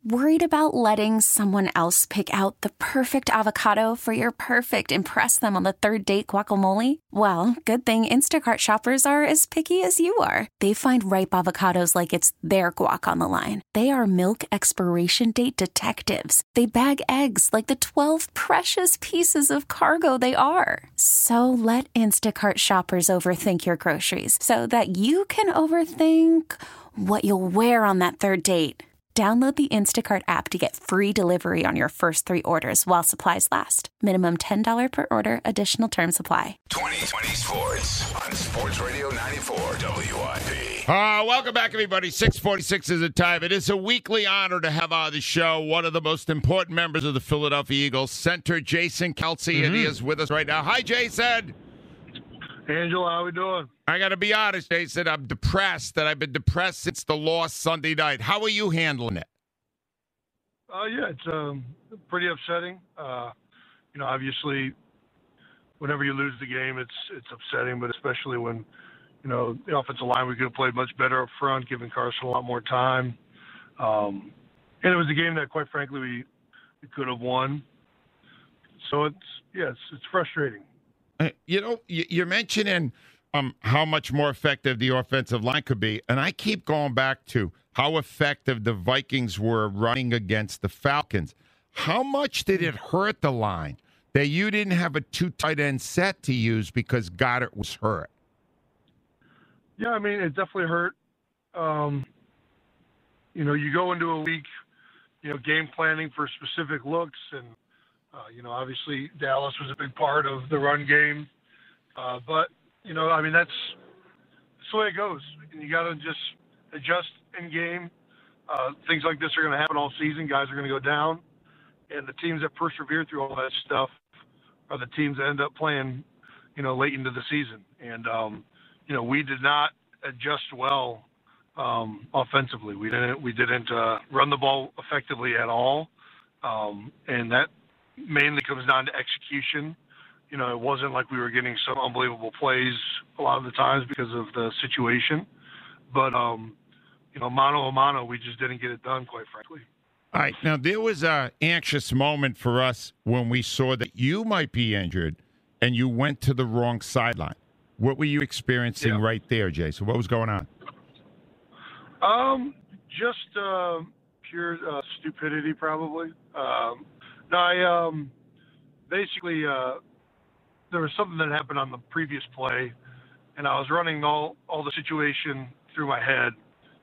Worried about letting someone else pick out the perfect avocado for your perfect impress them on the third date guacamole? Well, good thing Instacart shoppers are as picky as you are. They find ripe avocados like it's their guac on the line. They are milk expiration date detectives. They bag eggs like the 12 precious pieces of cargo they are. So let Instacart shoppers overthink your groceries so that you can overthink what you'll wear on that third date. Download the Instacart app to get free delivery on your first 3 orders while supplies last. Minimum $10 per order. Additional terms apply. 2020 Sports on Sports Radio 94 WIP. Welcome back, everybody. 6:46 is the time. It is a weekly honor to have on the show one of the most important members of the Philadelphia Eagles, center Jason Kelce, and he is with us right now. Hi, Jason. Angela, how we doing? I got to be honest, Jason. I'm depressed. I've been depressed since the loss Sunday night. How are you handling it? Yeah, it's pretty upsetting. Obviously, whenever you lose the game, it's upsetting, but especially when, the offensive line, we could have played much better up front, giving Carson a lot more time. And it was a game that, quite frankly, we could have won. So it's frustrating. You're mentioning how much more effective the offensive line could be, and I keep going back to how effective the Vikings were running against the Falcons. How much did it hurt the line that you didn't have a 2 tight end set to use because Goddard was hurt? Yeah, I mean, it definitely hurt. You go into a week, game planning for specific looks, and obviously Dallas was a big part of the run game. But, that's the way it goes. And you got to just adjust in game. Things like this are going to happen all season. Guys are going to go down. And the teams that persevere through all that stuff are the teams that end up playing, late into the season. And, we did not adjust well offensively. We didn't run the ball effectively at all. And that mainly comes down to execution. It wasn't like we were getting some unbelievable plays a lot of the times because of the situation. But, mano a mano, we just didn't get it done, quite frankly. All right. Now, there was an anxious moment for us when we saw that you might be injured and you went to the wrong sideline. What were you experiencing right there, Jason? What was going on? Just pure stupidity, probably. Basically, there was something that happened on the previous play, and I was running all the situation through my head.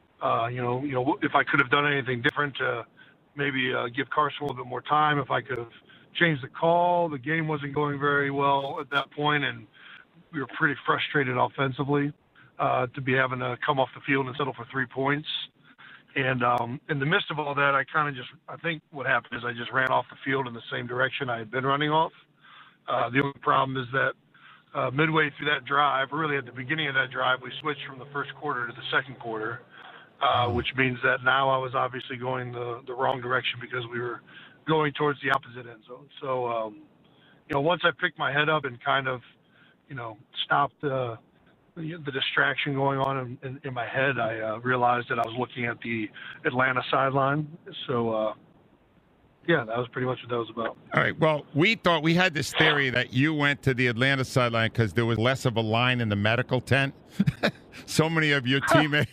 If I could have done anything different to maybe give Carson a little bit more time, if I could have changed the call. The game wasn't going very well at that point, and we were pretty frustrated offensively to be having to come off the field and settle for 3 points. And in the midst of all that, I think what happened is I just ran off the field in the same direction I had been running off. The only problem is that midway through that drive, really at the beginning of that drive, we switched from the first quarter to the second quarter, which means that now I was obviously going the wrong direction because we were going towards the opposite end zone. So, once I picked my head up and kind of, stopped the distraction going on in my head, I realized that I was looking at the Atlanta sideline. So, that was pretty much what that was about. All right. Well, we thought we had this theory that you went to the Atlanta sideline because there was less of a line in the medical tent. So many of your teammates,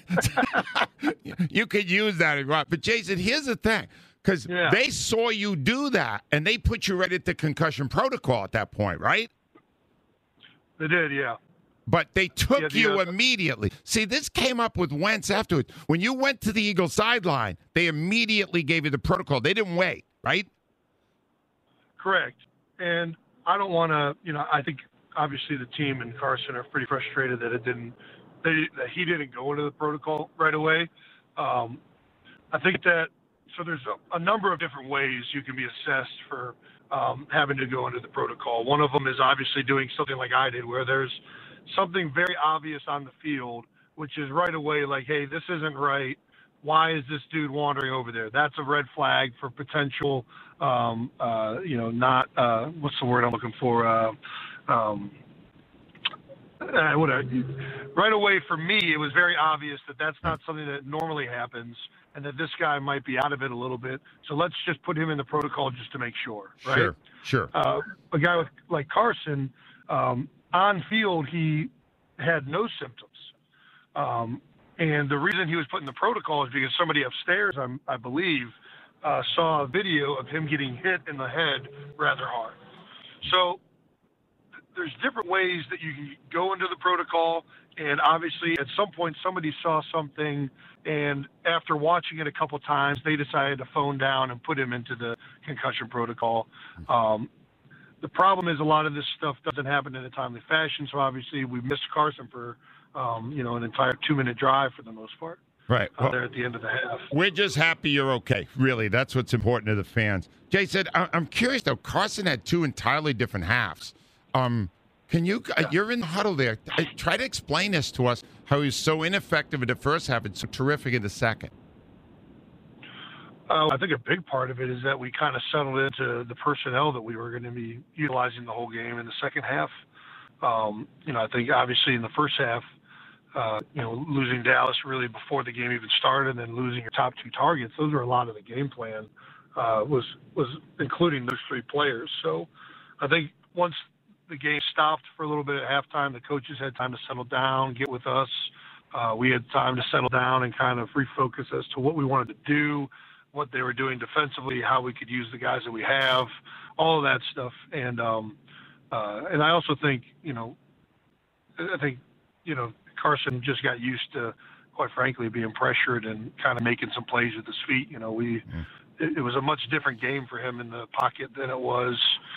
you could use that. But, Jason, here's the thing. Because they saw you do that, and they put you right into concussion protocol at that point, right? They did, yeah. But they took you immediately. See, this came up with Wentz afterwards. When you went to the Eagles sideline, they immediately gave you the protocol. They didn't wait, right? Correct. And I don't want to, I think obviously the team and Carson are pretty frustrated that that he didn't go into the protocol right away. I think that, so there's a number of different ways you can be assessed for having to go into the protocol. One of them is obviously doing something like I did, where there's something very obvious on the field, which is right away like, hey, this isn't right. Why is this dude wandering over there? That's a red flag for potential, not what's the word I'm looking for? Right away for me, it was very obvious that that's not something that normally happens, and that this guy might be out of it a little bit. So let's just put him in the protocol just to make sure, right? Sure. A guy like Carson, on field, he had no symptoms. And the reason he was put in the protocol is because somebody upstairs, I believe, saw a video of him getting hit in the head rather hard. So there's different ways that you can go into the protocol, and obviously at some point somebody saw something, and after watching it a couple times, they decided to phone down and put him into the concussion protocol. The problem is a lot of this stuff doesn't happen in a timely fashion, so obviously we missed Carson for an entire 2-minute drive for the most part. Right. Well, there at the end of the half. We're just happy you're okay. Really, that's what's important to the fans. Jason, I'm curious though. Carson had 2 entirely different halves. Can you? You're in the huddle there. Try to explain this to us. How he was so ineffective in the first half and so terrific in the second. I think a big part of it is that we kind of settled into the personnel that we were going to be utilizing the whole game in the second half. I think obviously in the first half, losing Dallas really before the game even started, and then losing your top 2 targets, those were a lot of the game plan, was including those 3 players. So I think once the game stopped for a little bit at halftime, the coaches had time to settle down, get with us. We had time to settle down and kind of refocus as to what we wanted to do, what they were doing defensively, how we could use the guys that we have, all of that stuff. And I also think, Carson just got used to, quite frankly, being pressured and kind of making some plays with his feet. It was a much different game for him in the pocket than it was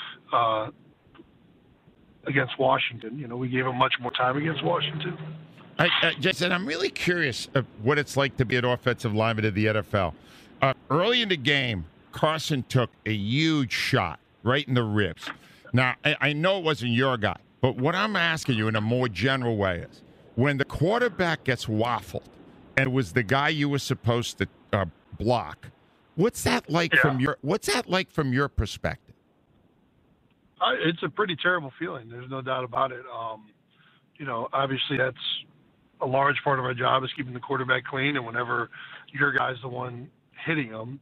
against Washington. We gave him much more time against Washington. Jason, I'm really curious of what it's like to be an offensive lineman in the NFL. Early in the game, Carson took a huge shot right in the ribs. Now, I know it wasn't your guy, but what I'm asking you in a more general way is, when the quarterback gets waffled and it was the guy you were supposed to block, what's that like from your perspective? It's a pretty terrible feeling. There's no doubt about it. Obviously that's a large part of our job is keeping the quarterback clean, and whenever your guy's the one hitting him,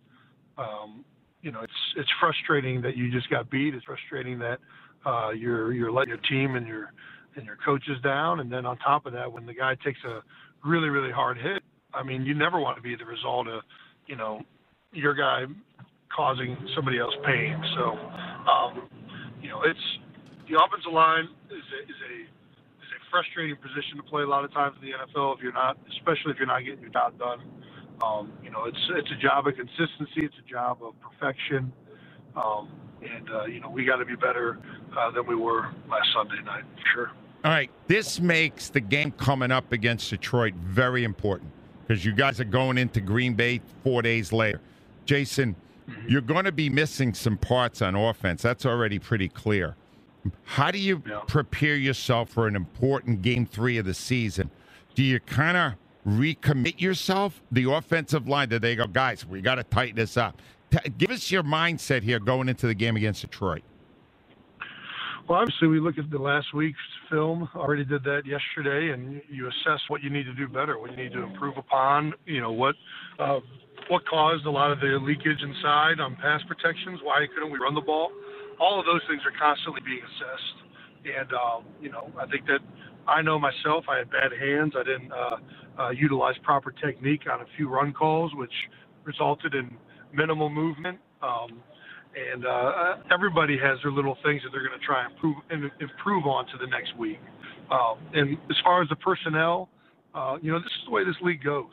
it's frustrating that you just got beat. It's frustrating that you're letting your team and your coaches down, and then on top of that, when the guy takes a really, really hard hit, I mean, you never want to be the result of your guy causing somebody else pain. So it's the offensive line is a frustrating position to play a lot of times in the NFL especially if you're not getting your job done. It's a job of consistency. It's a job of perfection. We got to be better than we were last Sunday night, for sure. All right, this makes the game coming up against Detroit very important because you guys are going into Green Bay 4 days later. Jason, you're going to be missing some parts on offense. That's already pretty clear. How do you prepare yourself for an important Game 3 of the season? Do you kind of recommit yourself? The offensive line, do they go, guys, we got to tighten this up? Give us your mindset here going into the game against Detroit. Well, obviously, we look at the last week's film. Already did that yesterday, and you assess what you need to do better, what you need to improve upon. What caused a lot of the leakage inside on pass protections? Why couldn't we run the ball? All of those things are constantly being assessed. And I think that I know myself. I had bad hands. I didn't utilize proper technique on a few run calls, which resulted in minimal movement. And everybody has their little things that they're going to try and improve on to the next week. And as far as the personnel, this is the way this league goes.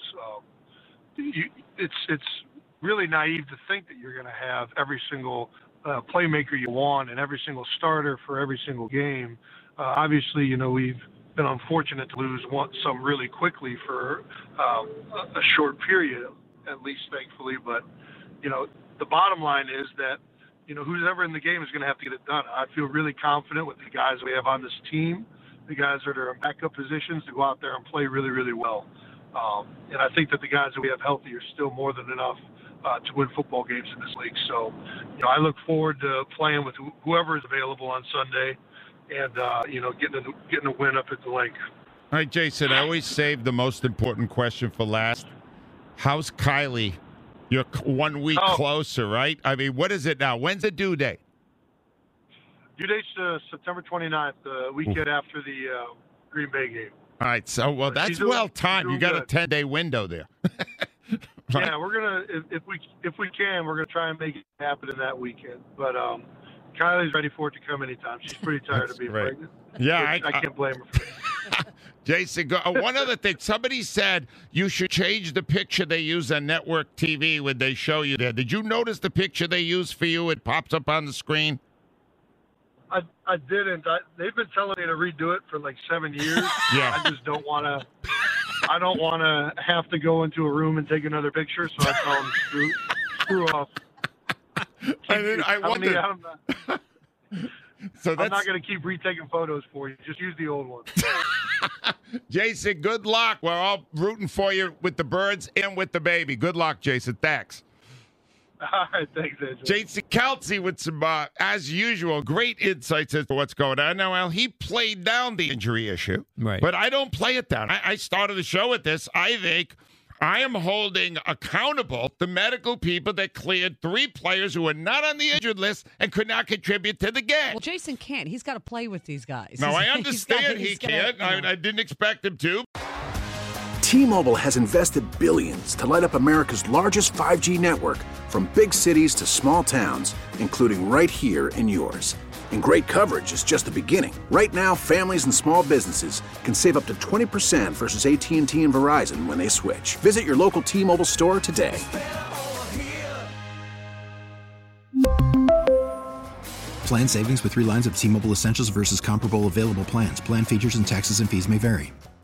It's really naive to think that you're going to have every single playmaker you want and every single starter for every single game. Obviously, we've been unfortunate to lose some really quickly for a short period, at least thankfully. But, the bottom line is that, who's ever in the game is going to have to get it done. I feel really confident with the guys we have on this team, the guys that are in backup positions, to go out there and play really, really well. And I think that the guys that we have healthy are still more than enough to win football games in this league. So, I look forward to playing with whoever is available on Sunday. and getting a win up at the lake. All right, Jason, I always save the most important question for last. How's Kylie? You're 1 week closer, right? I mean, what is it now? When's the due date? Due date's September 29th, the weekend after the Green Bay game. All right, so that's well timed. You got a 10-day window there. Right? Yeah, we're gonna if we can, we're gonna try and make it happen in that weekend. But Kylie's ready for it to come anytime. She's pretty tired of being pregnant. Yeah, I can't blame her for it. Jason, one other thing. Somebody said you should change the picture they use on network TV when they show you there. Did you notice the picture they use for you? It pops up on the screen. I didn't. They've been telling me to redo it for like 7 years. Yeah. I just don't want to. I don't want to have to go into a room and take another picture, so I tell them screw off. I wondered. So I'm not going to keep retaking photos for you. Just use the old one. Jason, good luck. We're all rooting for you with the birds and with the baby. Good luck, Jason. Thanks. All right, thanks, Andrew. Jason Kelce with some, as usual, great insights as to what's going on. Now, Al, he played down the injury issue, right? But I don't play it down. I started the show with this. I think I am holding accountable the medical people that cleared 3 players who were not on the injured list and could not contribute to the game. Well, Jason can't. He's got to play with these guys. No, I understand he can't. I didn't expect him to. T-Mobile has invested billions to light up America's largest 5G network, from big cities to small towns, including right here in yours. And great coverage is just the beginning. Right now, families and small businesses can save up to 20% versus AT&T and Verizon when they switch. Visit your local T-Mobile store today. Plan savings with 3 lines of T-Mobile Essentials versus comparable available plans. Plan features and taxes and fees may vary.